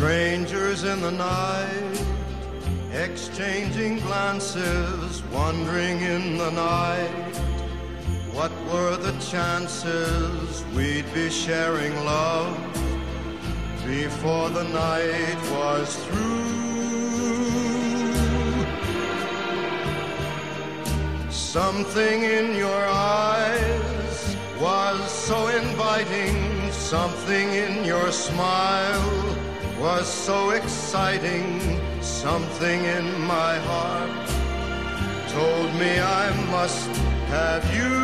Strangers in the night, exchanging glances, wandering in the night. What were the chances we'd be sharing love before the night was through? Something in your eyes was so inviting, something in your smile was so exciting, something in my heart told me I must have you.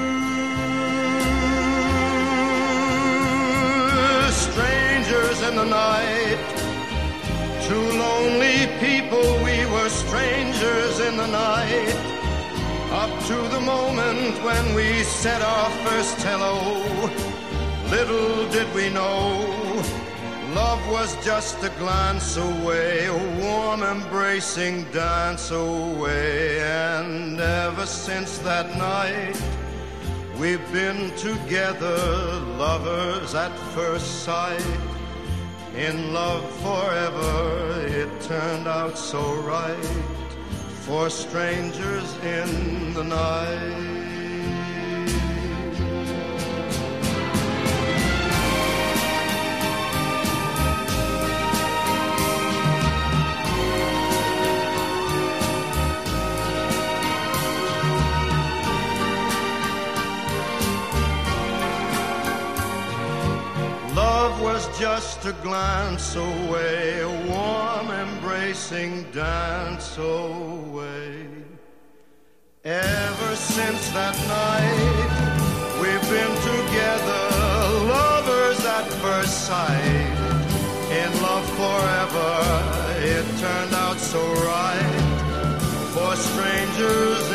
Strangers in the night, two lonely people, we were strangers in the night, up to the moment when we said our first hello. Little did we know, love was just a glance away, a warm embracing dance away. And ever since that night, we've been together, lovers at first sight. In love forever, it turned out so right, for strangers in the night. Love was just a glance away, a warm embracing dance away. Ever since that night, we've been together, lovers at first sight. In love forever, it turned out so right, for strangers